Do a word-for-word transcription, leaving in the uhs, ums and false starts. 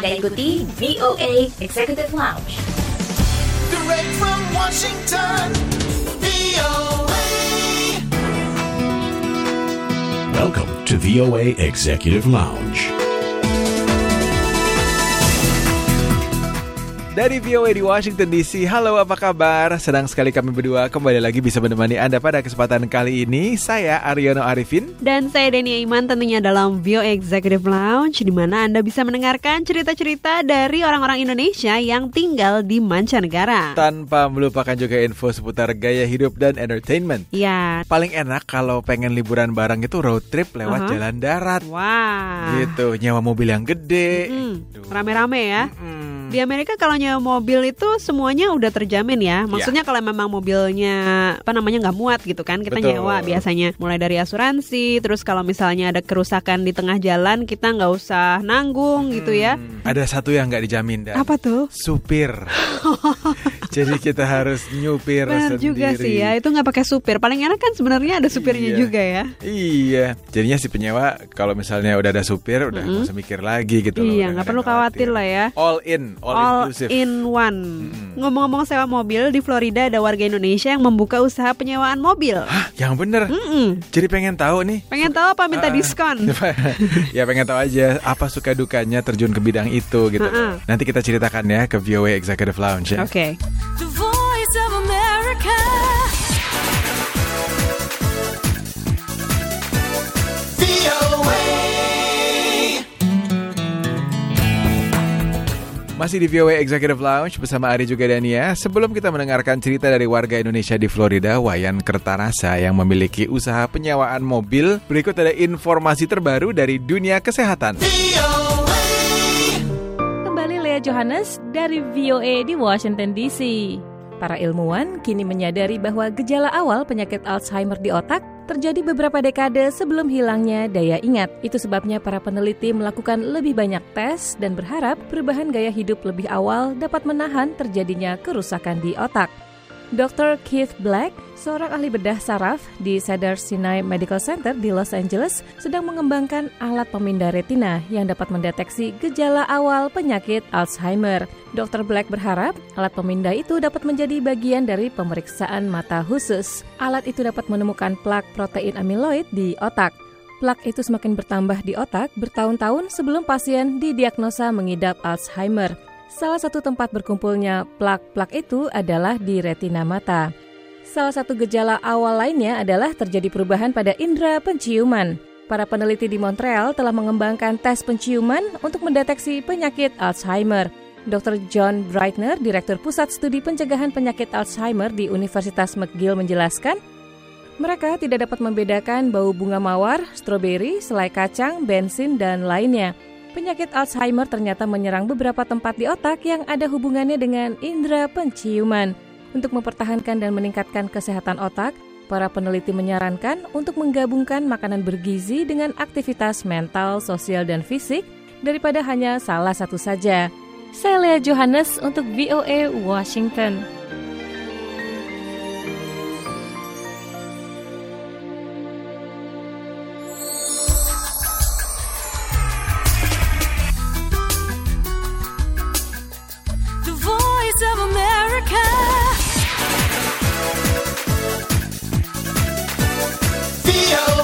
Anda ikuti V O A Executive Lounge. Direct from Washington, V O A. Welcome to V O A Executive Lounge. Dari V O A di Washington D C, halo apa kabar? Senang sekali kami berdua kembali lagi bisa menemani Anda pada kesempatan kali ini. Saya Aryono Arifin. Dan saya Denia Iman tentunya dalam V O A Executive Lounge, di mana Anda bisa mendengarkan cerita-cerita dari orang-orang Indonesia yang tinggal di mancanegara. Tanpa melupakan juga info seputar gaya hidup dan entertainment. Ya. Paling enak kalau pengen liburan bareng itu road trip lewat uh-huh. jalan darat. Wah. Gitu, nyewa mobil yang gede. Mm-hmm. Rame-rame ya. Mm-hmm. Di Amerika kalau nyewa mobil itu semuanya udah terjamin ya. Maksudnya yeah. kalau memang mobilnya apa namanya nggak muat gitu kan, kita Betul. nyewa biasanya. Mulai dari asuransi, terus kalau misalnya ada kerusakan di tengah jalan kita nggak usah nanggung hmm. gitu ya. Ada satu yang nggak dijamin dan apa tuh? Supir. Jadi kita harus nyupir Benar sendiri. juga sih ya, itu nggak pakai supir. Paling enak kan sebenarnya ada supirnya iya. juga ya. Iya. Jadinya si penyewa kalau misalnya udah ada supir udah nggak mm-hmm. usah mikir lagi gitu loh. Iya, nggak perlu khawatir lah ya. All in. All, all inclusive. in one. Mm-hmm. Ngomong-ngomong sewa mobil, di Florida ada warga Indonesia yang membuka usaha penyewaan mobil. Hah? Yang bener? Mm-mm. Jadi pengen tahu nih. Pengen tahu apa minta uh, diskon? Ya pengen tahu aja apa suka dukanya terjun ke bidang itu gitu. Uh-uh. Nanti kita ceritakan ya ke V O A Executive Lounge ya. Oke. Okay. The Voice of America. V O A. Masih di V O A Executive Lounge bersama Ari juga Dania. Sebelum kita mendengarkan cerita dari warga Indonesia di Florida, Wayan Kertarasa yang memiliki usaha penyewaan mobil, berikut ada informasi terbaru dari dunia kesehatan. Kembali Lea Johannes dari V O A di Washington D C. Para ilmuwan kini menyadari bahwa gejala awal penyakit Alzheimer di otak terjadi beberapa dekade sebelum hilangnya daya ingat. Itu sebabnya para peneliti melakukan lebih banyak tes dan berharap perubahan gaya hidup lebih awal dapat menahan terjadinya kerusakan di otak. dokter Keith Black, seorang ahli bedah saraf di Cedars-Sinai Medical Center di Los Angeles, sedang mengembangkan alat pemindah retina yang dapat mendeteksi gejala awal penyakit Alzheimer. dokter Black berharap alat pemindah itu dapat menjadi bagian dari pemeriksaan mata khusus. Alat itu dapat menemukan plak protein amiloid di otak. Plak itu semakin bertambah di otak bertahun-tahun sebelum pasien didiagnosa mengidap Alzheimer. Salah satu tempat berkumpulnya plak-plak itu adalah di retina mata. Salah satu gejala awal lainnya adalah terjadi perubahan pada indera penciuman. Para peneliti di Montreal telah mengembangkan tes penciuman untuk mendeteksi penyakit Alzheimer. dokter John Breitner, Direktur Pusat Studi Pencegahan Penyakit Alzheimer di Universitas McGill menjelaskan, mereka tidak dapat membedakan bau bunga mawar, stroberi, selai kacang, bensin, dan lainnya. Penyakit Alzheimer ternyata menyerang beberapa tempat di otak yang ada hubungannya dengan indera penciuman. Untuk mempertahankan dan meningkatkan kesehatan otak, para peneliti menyarankan untuk menggabungkan makanan bergizi dengan aktivitas mental, sosial, dan fisik daripada hanya salah satu saja. Saya Lea Johannes untuk V O A Washington. Of America. V O